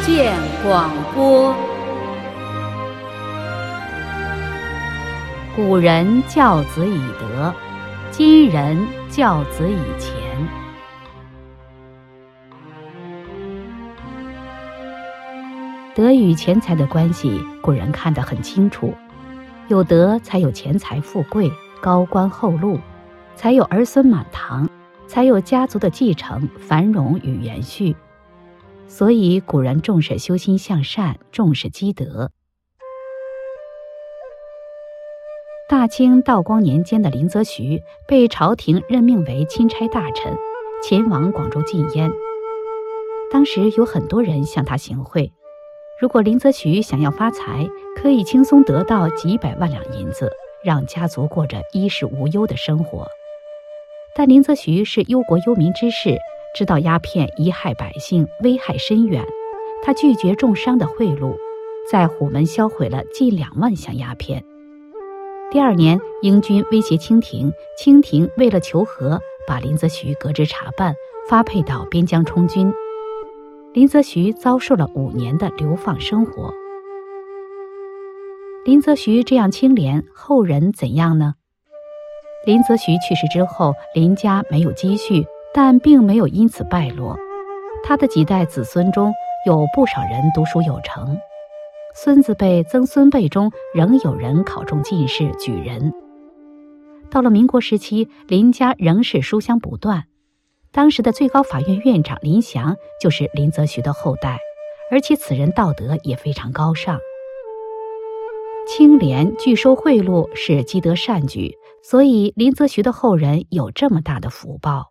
见广播。古人教子以德，今人教子以钱。德与钱财的关系，古人看得很清楚。有德才有钱财富贵、高官厚禄，才有儿孙满堂，才有家族的继承、繁荣与延续。所以古人重视修心向善，重视积德。大清道光年间的林则徐被朝廷任命为钦差大臣，前往广州禁烟。当时有很多人向他行贿，如果林则徐想要发财，可以轻松得到几百万两银子，让家族过着衣食无忧的生活。但林则徐是忧国忧民之士，知道鸦片贻害百姓，危害深远，他拒绝重商的贿赂，在虎门销毁了近2万箱鸦片。第2年，英军威胁清廷，清廷为了求和，把林则徐革职查办，发配到边疆充军。林则徐遭受了5年的流放生活。林则徐这样清廉，后人怎样呢？林则徐去世之后，林家没有积蓄，但并没有因此败落。他的几代子孙中有不少人读书有成，孙子辈、曾孙辈中仍有人考中进士、举人。到了民国时期，林家仍是书香不断。当时的最高法院院长林祥就是林则徐的后代，而且此人道德也非常高尚。清廉拒收贿赂是积德善举，所以林则徐的后人有这么大的福报。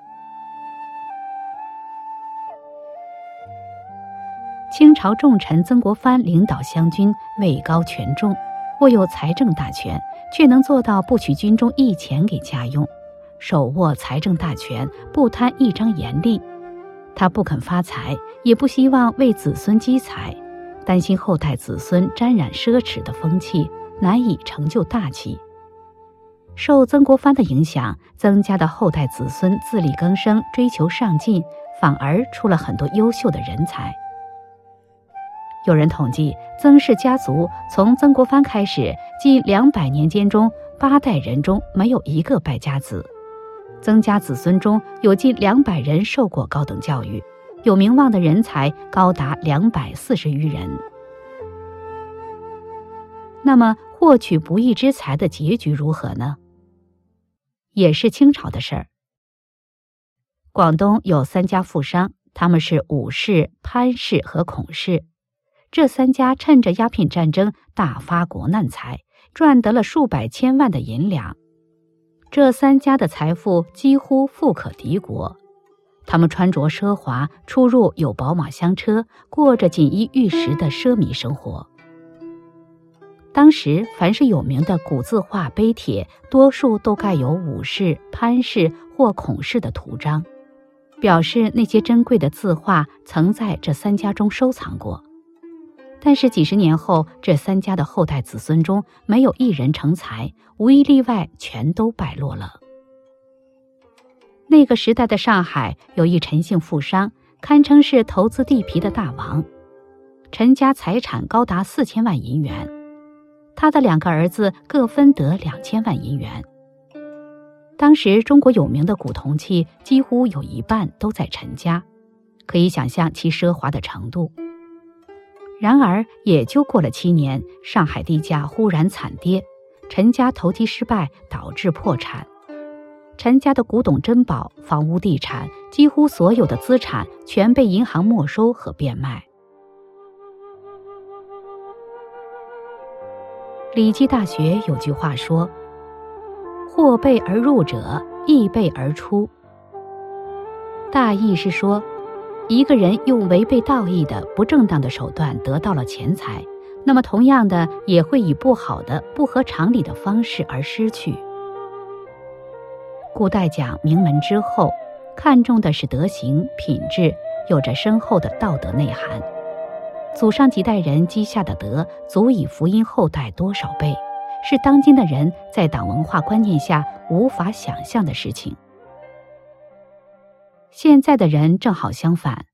清朝重臣曾国藩领导湘军，位高权重，握有财政大权，却能做到不取军中1钱给家用，手握财政大权，不贪一张盐利。他不肯发财，也不希望为子孙积财，担心后代子孙沾染奢侈的风气，难以成就大器。受曾国藩的影响，曾家的后代子孙自力更生，追求上进，反而出了很多优秀的人才。有人统计，曾氏家族从曾国藩开始，近200年间中，8代人中没有一个败家子。曾家子孙中有近200人受过高等教育，有名望的人才高达240余人。那么获取不义之财的结局如何呢？也是清朝的事儿。广东有3家富商，他们是武氏、潘氏和孔氏。这3家趁着鸦片战争大发国难财，赚得了数百千万的银两。这3家的财富几乎富可敌国，他们穿着奢华，出入有宝马香车，过着锦衣玉食的奢靡生活。当时凡是有名的古字画碑帖，多数都盖有武氏、潘氏或孔氏的图章，表示那些珍贵的字画曾在这3家中收藏过。但是几十年后，这3家的后代子孙中没有1人成才，无一例外全都败落了。那个时代的上海有一陈姓富商，堪称是投资地皮的大王。陈家财产高达4000万银元，他的2个儿子各分得2000万银元。当时中国有名的古铜器几乎有1半都在陈家，可以想象其奢华的程度。然而也就过了7年，上海地价忽然惨跌，陈家投机失败，导致破产。陈家的古董珍宝、房屋地产，几乎所有的资产全被银行没收和变卖。礼记大学有句话说：或备而入者，亦备而出。大意是说，一个人用违背道义的不正当的手段得到了钱财，那么同样的也会以不好的、不合常理的方式而失去。古代讲名门之后，看重的是德行品质，有着深厚的道德内涵。祖上几代人积下的德，足以福荫后代多少倍，是当今的人在党文化观念下无法想象的事情。现在的人正好相反，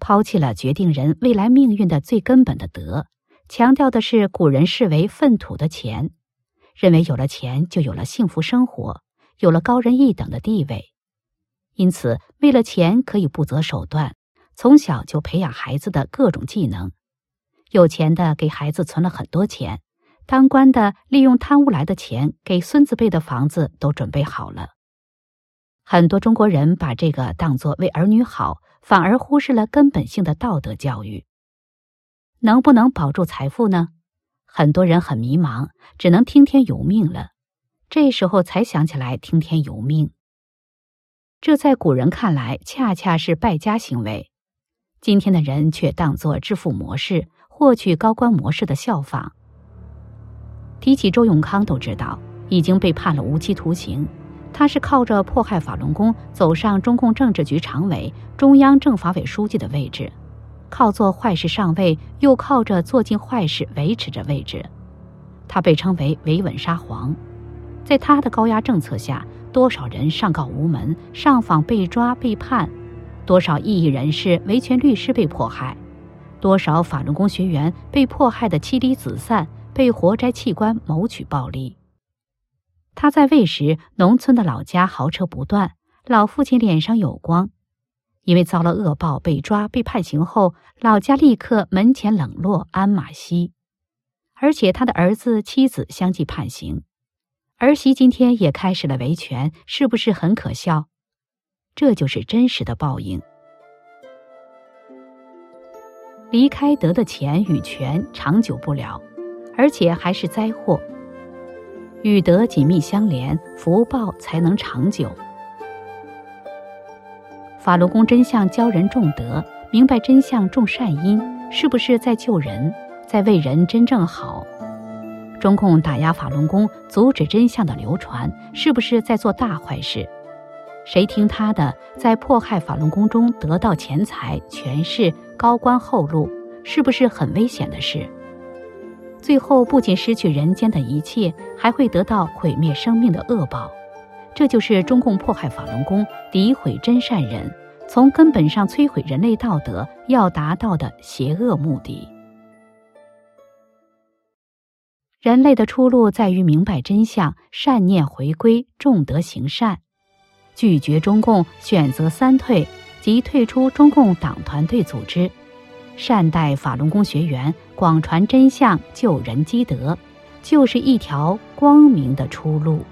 抛弃了决定人未来命运的最根本的德，强调的是古人视为粪土的钱，认为有了钱就有了幸福生活，有了高人一等的地位。因此，为了钱可以不择手段，从小就培养孩子的各种技能。有钱的给孩子存了很多钱，当官的利用贪污来的钱给孙子辈的房子都准备好了。很多中国人把这个当作为儿女好，反而忽视了根本性的道德教育。能不能保住财富呢？很多人很迷茫，只能听天由命了。这时候才想起来听天由命。这在古人看来恰恰是败家行为，今天的人却当作致富模式、获取高官模式的效仿。提起周永康都知道，已经被判了无期徒刑。他是靠着迫害法轮功走上中共政治局常委、中央政法委书记的位置，靠做坏事上位，又靠着做尽坏事维持着位置。他被称为维稳沙皇。在他的高压政策下，多少人上告无门，上访被抓被判，多少异议人士、维权律师被迫害，多少法轮功学员被迫害的妻离子散，被活摘器官谋取暴利。他在位时，农村的老家豪车不断，老父亲脸上有光。因为遭了恶报被抓被判刑后，老家立刻门前冷落鞍马稀。而且他的儿子妻子相继判刑，儿媳今天也开始了维权，是不是很可笑？这就是真实的报应。离开得的钱与权长久不了，而且还是灾祸。与德紧密相连，福报才能长久。法轮功真相教人重德，明白真相种善因，是不是在救人，在为人真正好？中共打压法轮功，阻止真相的流传，是不是在做大坏事？谁听他的，在迫害法轮功中得到钱财、权势、高官厚禄，是不是很危险的事？最后不仅失去人间的一切，还会得到毁灭生命的恶报。这就是中共迫害法轮功、诋毁真善人，从根本上摧毁人类道德要达到的邪恶目的。人类的出路在于明白真相，善念回归，重德行善，拒绝中共，选择三退，即退出中共党团队组织，善待法轮功学员，广传真相，救人积德，就是一条光明的出路。